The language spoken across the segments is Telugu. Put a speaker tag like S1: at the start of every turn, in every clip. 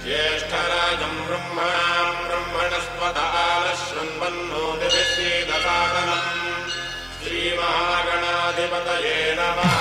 S1: ज्येष्ठराजं ब्रह्मणस्पत आलशृण्वन्नोतिभिश्रीदसादनम् श्रीमहागणाधिपतये नमः।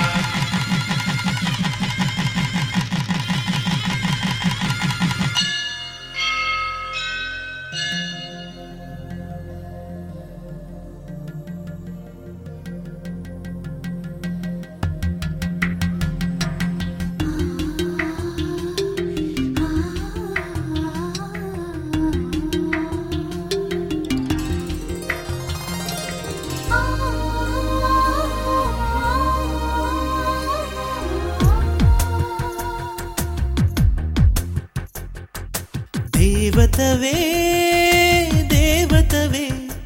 S2: దేవతవే దేవతవే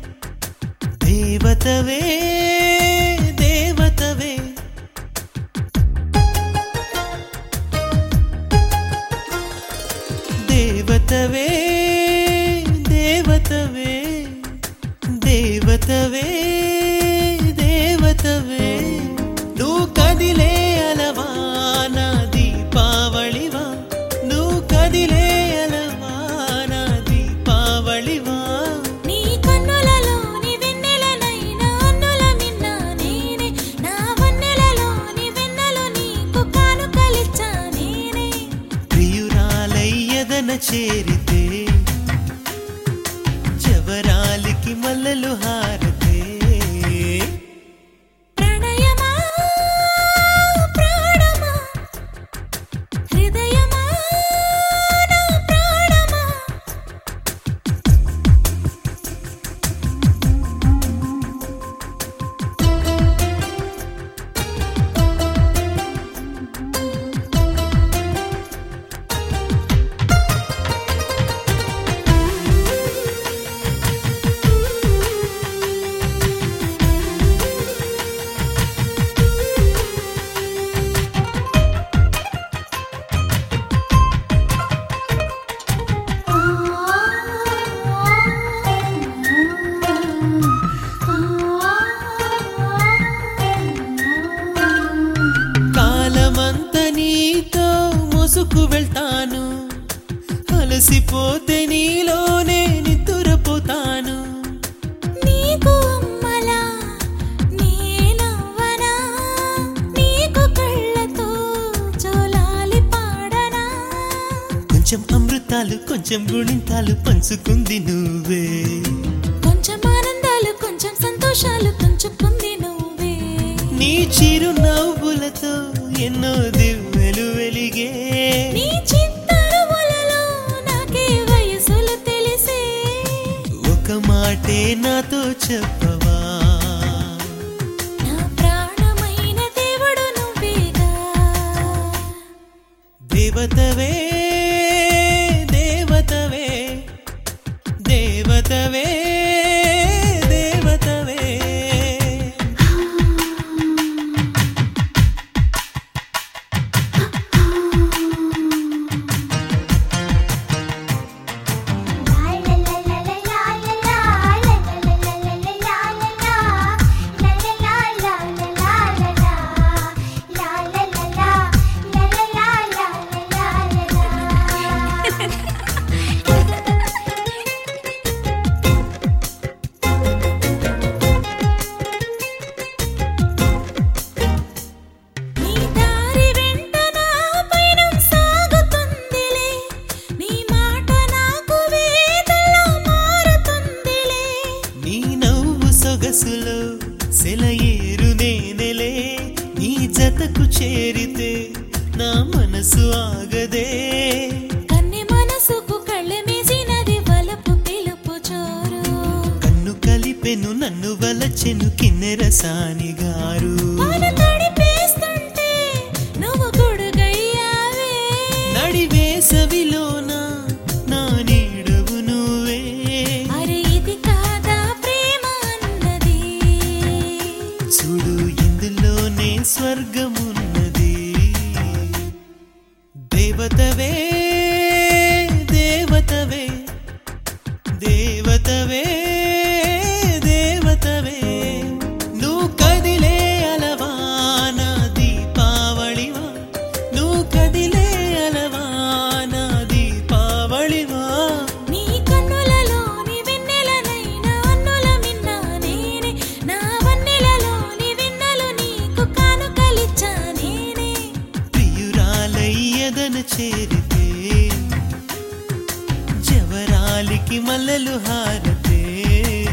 S2: దేవతవే దేవతవే దేవతవే దేవతవే దేవతవే దేవతవే నువ్వు కదిలే అలవా నా దీపావళివా నువ్వు కదిలే చేరితే జవరాలికి మల్లెలు హారతే
S3: ప్రణయమా ప్రాణమా హృదయమా నా ప్రాణమా
S2: మోసుకు వెళ్తాను అలసిపోతే నీలోనే నిద్రపోతాను
S3: నీకు అమ్మలా నేనవ్వనా నీకు కళ్ళతో జోలాలి పాడనా
S2: కొంచెం అమృతాలు కొంచెం గుణింతాలు పంచుకుంది నువ్వే
S3: కొంచెం ఆనందాలు కొంచెం సంతోషాలు పంచుకుంది నువ్వే
S2: నీ చిరు నవ్వులతో ఎన్నో దివ్వెలు వెలిగే
S3: నీ చిత్తరువులలో నాకే వయసులు తెలిసే
S2: ఒక మాటే నాతో చెప్పవా
S3: నా ప్రాణమైన దేవుడు నువ్వేగా
S2: దేవతవే దేవతవే దేవతవే దేవతవే సొగసులో సెలయేరు నేనెలే నీ జతకు చేరితే నా మనసు ఆగదే
S3: కన్నె మనసుకు కళ్ళెమేసినది వలపు పిలుపు చోరు
S2: కన్ను కలిపెను నన్ను వలచెను కిన్నెరసాని గారు
S3: తడిపేస్తుంటే నువ్వు గొడుగయ్యావే
S2: నడివేసవిలోన నా నీడవు నువ్వే
S3: అరే ఇది కాదా ప్రేమ అన్నది
S2: చూడు ఇందులోనే స్వర్గమున్నది దేవతవే దేవతవే దేవతవే దేవతవే నువ్వు కదిలే అలవా నా దీపావళివా నువ్వు కదిలే అలవా నా దీపావళివా చేరితే జవరాలికి మల్లెలు హారతే